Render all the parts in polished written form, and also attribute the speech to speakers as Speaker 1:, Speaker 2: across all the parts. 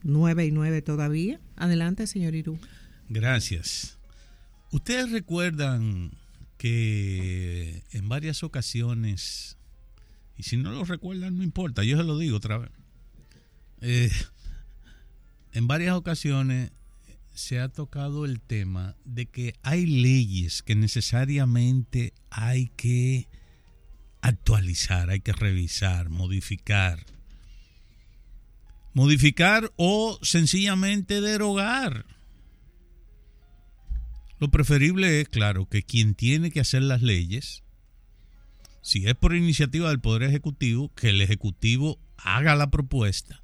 Speaker 1: 9:09 todavía. Adelante, señor Irú.
Speaker 2: Gracias. Ustedes recuerdan que en varias ocasiones, y si no lo recuerdan no importa, yo se lo digo otra vez, en varias ocasiones se ha tocado el tema de que hay leyes que necesariamente hay que actualizar, hay que revisar, modificar o sencillamente derogar. Lo preferible es, claro, que quien tiene que hacer las leyes, si es por iniciativa del Poder Ejecutivo, que el Ejecutivo haga la propuesta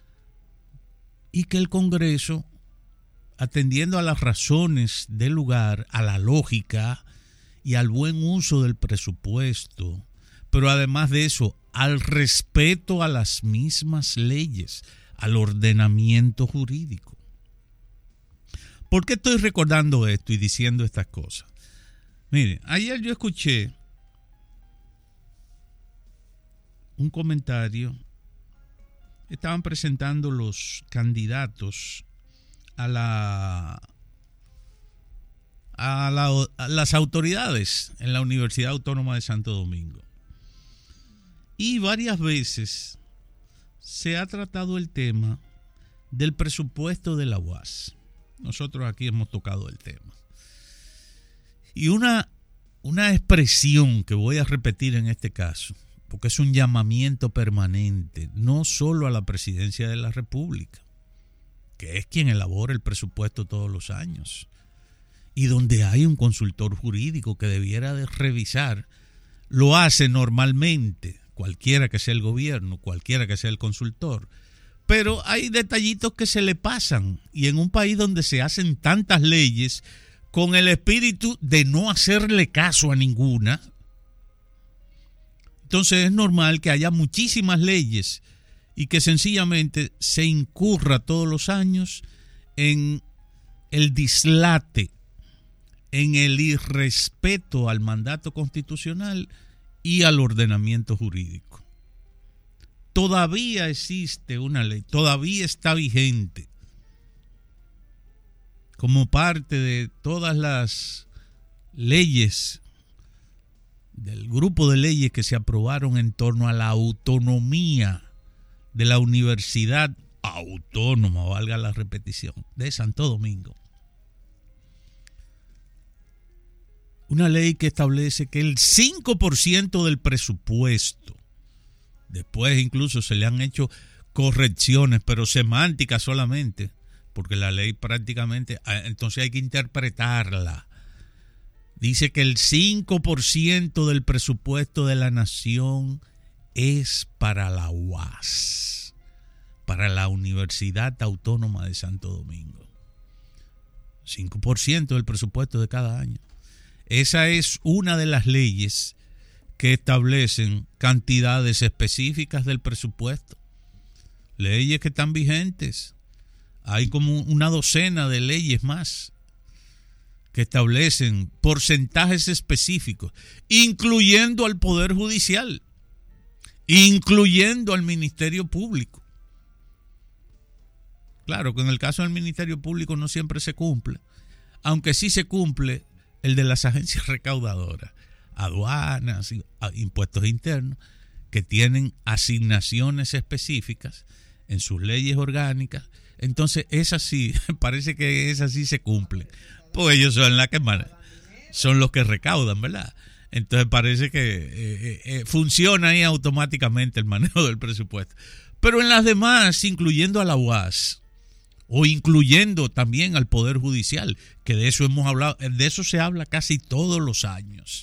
Speaker 2: y que el Congreso, atendiendo a las razones del lugar, a la lógica y al buen uso del presupuesto, pero además de eso, al respeto a las mismas leyes, al ordenamiento jurídico. ¿Por qué estoy recordando esto y diciendo estas cosas? Mire, ayer yo escuché un comentario. Estaban presentando los candidatos a las autoridades en la Universidad Autónoma de Santo Domingo. Y varias veces se ha tratado el tema del presupuesto de la UAS. Nosotros aquí hemos tocado el tema. Y una expresión que voy a repetir en este caso, porque es un llamamiento permanente, no solo a la Presidencia de la República, que es quien elabora el presupuesto todos los años, y donde hay un consultor jurídico que debiera de revisar, lo hace normalmente, cualquiera que sea el gobierno, cualquiera que sea el consultor, pero hay detallitos que se le pasan, y en un país donde se hacen tantas leyes con el espíritu de no hacerle caso a ninguna, entonces es normal que haya muchísimas leyes y que sencillamente se incurra todos los años en el dislate, en el irrespeto al mandato constitucional y al ordenamiento jurídico. Todavía existe una ley, todavía está vigente, como parte de todas las leyes, del grupo de leyes que se aprobaron en torno a la autonomía de la Universidad Autónoma, valga la repetición, de Santo Domingo. Una ley que establece que el 5% del presupuesto, después incluso se le han hecho correcciones, pero semánticas solamente, porque la ley prácticamente, entonces hay que interpretarla. Dice que el 5% del presupuesto de la nación es para la UAS, para la Universidad Autónoma de Santo Domingo. 5% del presupuesto de cada año. Esa es una de las leyes que establecen cantidades específicas del presupuesto. Leyes que están vigentes. Hay como una docena de leyes más que establecen porcentajes específicos, incluyendo al Poder Judicial, incluyendo al Ministerio Público. Claro que en el caso del Ministerio Público no siempre se cumple, aunque sí se cumple el de las agencias recaudadoras, aduanas, impuestos internos, que tienen asignaciones específicas en sus leyes orgánicas. Entonces, esas sí, parece que esas sí se cumplen, pues ellos son los que recaudan, ¿verdad? Entonces parece que funciona ahí automáticamente el manejo del presupuesto. Pero en las demás, incluyendo a la UAS, o incluyendo también al Poder Judicial, que de eso hemos hablado, de eso se habla casi todos los años.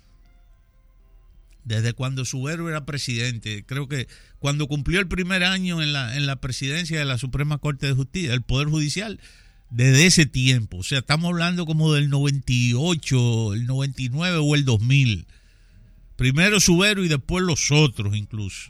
Speaker 2: Desde cuando Subero era presidente, creo que cuando cumplió el primer año en la presidencia de la Suprema Corte de Justicia, el Poder Judicial, desde ese tiempo, o sea, estamos hablando como del 98, el 99 o el 2000. Primero Subero y después los otros incluso.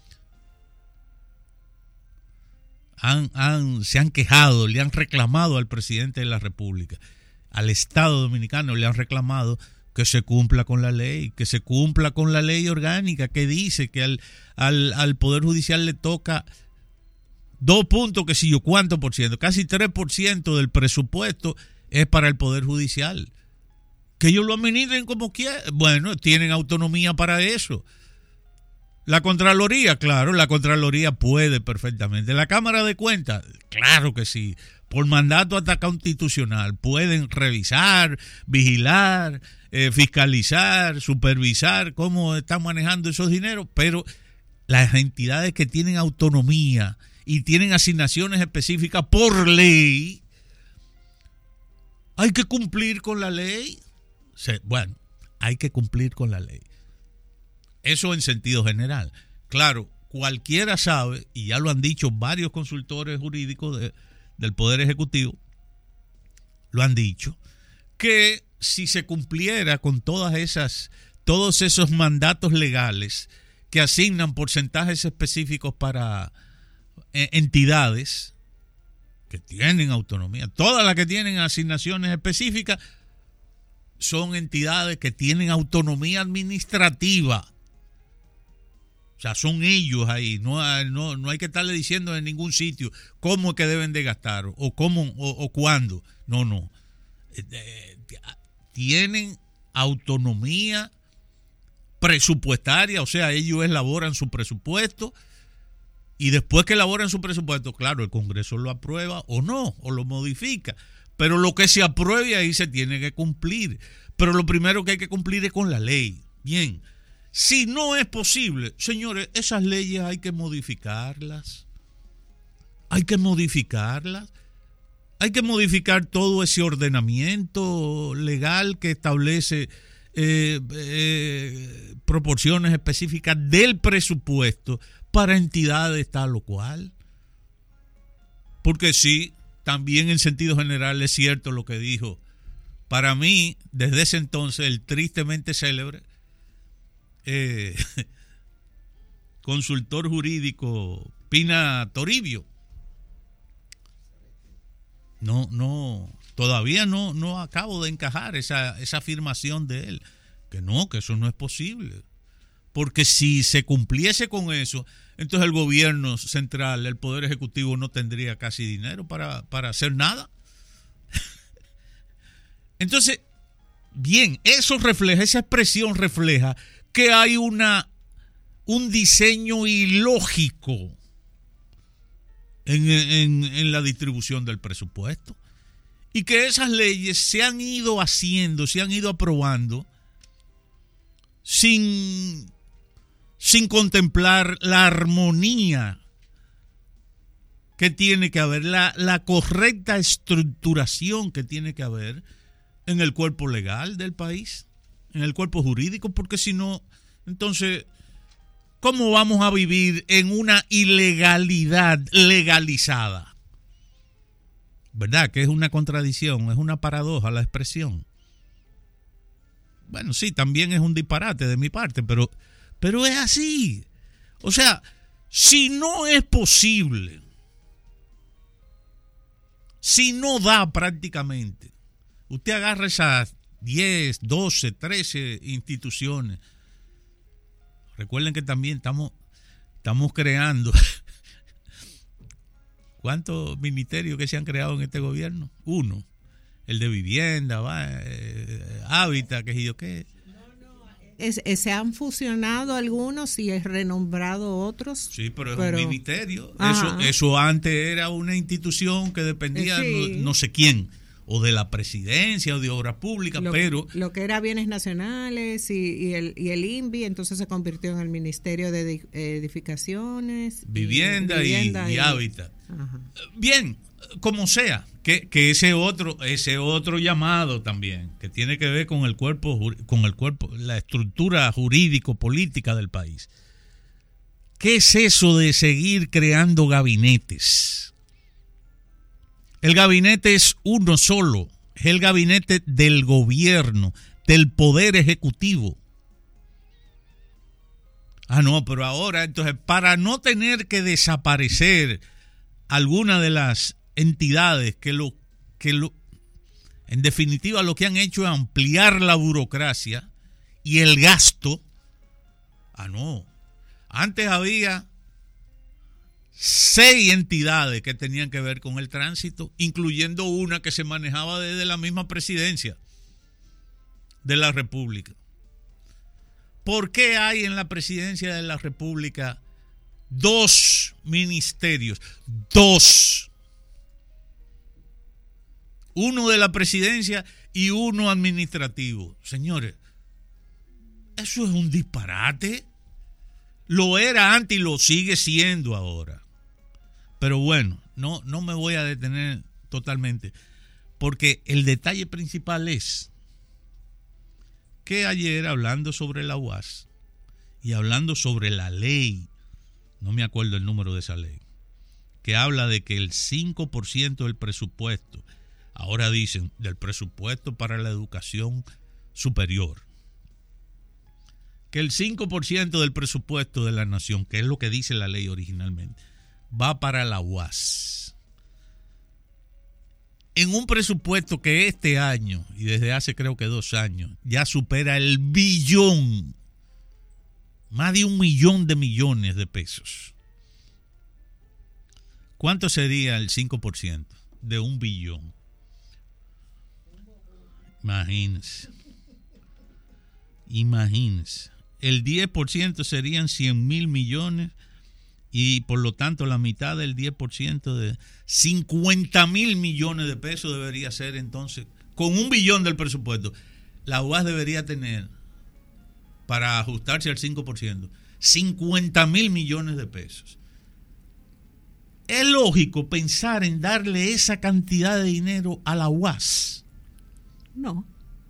Speaker 2: Se han quejado, le han reclamado al presidente de la República, al Estado Dominicano le han reclamado que se cumpla con la ley, que se cumpla con la ley orgánica que dice que al Poder Judicial le toca 2 puntos, que si yo cuánto por ciento, casi 3% del presupuesto es para el Poder Judicial. Que ellos lo administren como quieran. Bueno, tienen autonomía para eso. La Contraloría, claro, la Contraloría puede perfectamente. La Cámara de Cuentas, claro que sí. Por mandato hasta constitucional pueden revisar, vigilar, fiscalizar, supervisar cómo están manejando esos dineros, pero las entidades que tienen autonomía y tienen asignaciones específicas por ley, hay que cumplir con la ley. Bueno, hay que cumplir con la ley. Eso en sentido general. Claro, cualquiera sabe, y ya lo han dicho varios consultores jurídicos del Poder Ejecutivo, lo han dicho, que si se cumpliera con todos esos mandatos legales que asignan porcentajes específicos para entidades que tienen autonomía, todas las que tienen asignaciones específicas son entidades que tienen autonomía administrativa. O sea, son ellos ahí. No hay que estarle diciendo en ningún sitio cómo es que deben de gastar o cómo o cuándo. No. Tienen autonomía presupuestaria, o sea, ellos elaboran su presupuesto y después que elaboran su presupuesto, claro, el Congreso lo aprueba o no, o lo modifica. Pero lo que se apruebe ahí se tiene que cumplir. Pero lo primero que hay que cumplir es con la ley. Bien. Si no es posible, señores, esas leyes hay que modificarlas. Hay que modificarlas. Hay que modificar todo ese ordenamiento legal que establece proporciones específicas del presupuesto para entidades tal o cual. Porque sí, también en sentido general es cierto lo que dijo, para mí, desde ese entonces, el tristemente célebre consultor jurídico Pina Toribio. Todavía no acabo de encajar esa afirmación de él, que eso no es posible, porque si se cumpliese con eso, entonces el gobierno central, el Poder Ejecutivo, no tendría casi dinero para hacer nada. Entonces, bien, esa expresión refleja que hay un diseño ilógico en la distribución del presupuesto y que esas leyes se han ido haciendo, se han ido aprobando sin contemplar la armonía que tiene que haber, la correcta estructuración que tiene que haber en el cuerpo legal del país, en el cuerpo jurídico, porque si no, entonces, ¿cómo vamos a vivir en una ilegalidad legalizada? ¿Verdad? Que es una contradicción, es una paradoja la expresión. Bueno, sí, también es un disparate de mi parte, pero es así. O sea, si no es posible, si no da prácticamente, usted agarra esas 10, 12, 13 instituciones. Recuerden que también estamos creando. ¿Cuántos ministerios que se han creado en este gobierno? 1. El de vivienda, hábitat, qué sé yo qué.
Speaker 1: Se han fusionado algunos y renombrado otros.
Speaker 2: Sí, pero es un ministerio. Eso antes era una institución que dependía no sé quién, o de la presidencia o de obras públicas, pero
Speaker 1: lo que era bienes nacionales y el INVI, entonces se convirtió en el Ministerio de Edificaciones,
Speaker 2: vivienda y hábitat. Ajá. Bien, como sea, que ese otro llamado también, que tiene que ver con el cuerpo, la estructura jurídico-política del país. ¿Qué es eso de seguir creando gabinetes? El gabinete es uno solo, es el gabinete del gobierno, del poder ejecutivo. No, pero ahora, entonces, para no tener que desaparecer alguna de las entidades que en definitiva lo que han hecho es ampliar la burocracia y el gasto. No, antes había 6 entidades que tenían que ver con el tránsito, incluyendo una que se manejaba desde la misma presidencia de la República. ¿Por qué hay en la presidencia de la República 2 ministerios? 2. Uno de la presidencia y uno administrativo. Señores, eso es un disparate. Lo era antes y lo sigue siendo ahora. Pero bueno, no me voy a detener totalmente, porque el detalle principal es que ayer, hablando sobre la UAS y hablando sobre la ley, no me acuerdo el número de esa ley, que habla de que el 5% del presupuesto, ahora dicen, del presupuesto para la educación superior, que el 5% del presupuesto de la nación, que es lo que dice la ley originalmente, va para la UAS. En un presupuesto que este año, y desde hace creo que 2 años, ya supera el billón, más de 1 millón de millones de pesos. ¿Cuánto sería el 5% de 1 billón? Imagínense. El 10% serían 100,000 millones y por lo tanto la mitad del 10% de 50,000 millones de pesos debería ser entonces, con 1 billón del presupuesto. La UAS debería tener, para ajustarse al 5%, 50,000 millones de pesos. ¿Es lógico pensar en darle esa cantidad de dinero a la UAS?
Speaker 1: No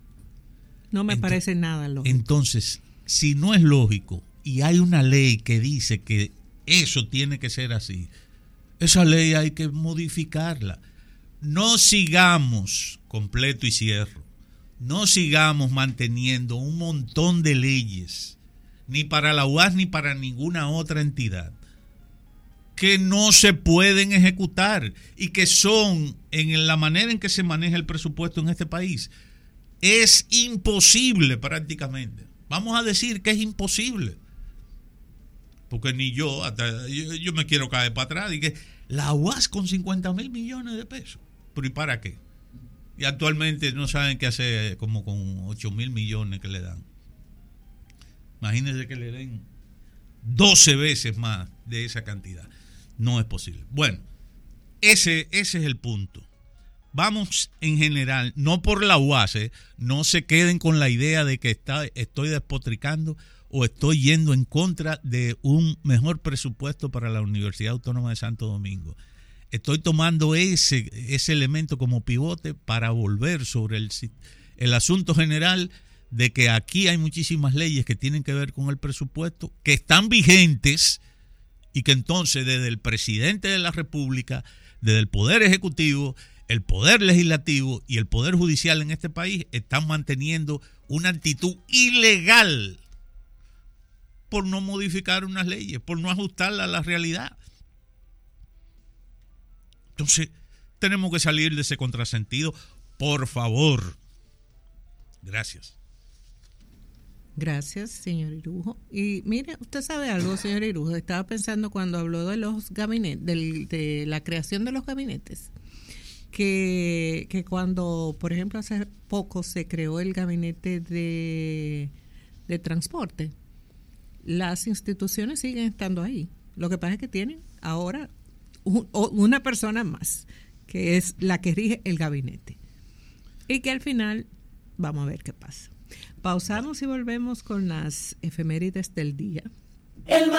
Speaker 1: me parece nada lógico.
Speaker 2: Entonces, si no es lógico y hay una ley que dice que eso tiene que ser así, esa ley hay que modificarla. No sigamos, completo y cierro, no sigamos manteniendo un montón de leyes, ni para la UAS ni para ninguna otra entidad, que no se pueden ejecutar y que son, en la manera en que se maneja el presupuesto en este país, es imposible prácticamente. Vamos a decir que es imposible, porque ni yo, hasta yo me quiero caer para atrás y que la UAS con 50,000 millones de pesos, pero ¿y para qué? Y actualmente no saben qué hacer como con 8,000 millones que le dan. Imagínense que le den 12 veces más de esa cantidad. No es posible. Bueno, ese es el punto. Vamos en general, no por la UAS, no se queden con la idea de que estoy despotricando o estoy yendo en contra de un mejor presupuesto para la Universidad Autónoma de Santo Domingo. Estoy tomando ese elemento como pivote para volver sobre el asunto general de que aquí hay muchísimas leyes que tienen que ver con el presupuesto, que están vigentes y que entonces desde el presidente de la República, desde el Poder Ejecutivo, el Poder Legislativo y el Poder Judicial en este país están manteniendo una actitud ilegal por no modificar unas leyes, por no ajustarlas a la realidad. Entonces, tenemos que salir de ese contrasentido, por favor. Gracias.
Speaker 1: Gracias, señor Irujo. Y mire, usted sabe algo, señor Irujo. Estaba pensando cuando habló de los gabinetes, de la creación de los gabinetes, que cuando, por ejemplo, hace poco se creó el gabinete de transporte, las instituciones siguen estando ahí. Lo que pasa es que tienen ahora una persona más, que es la que rige el gabinete. Y que al final, vamos a ver qué pasa. Pausamos y volvemos con las efemérides del día.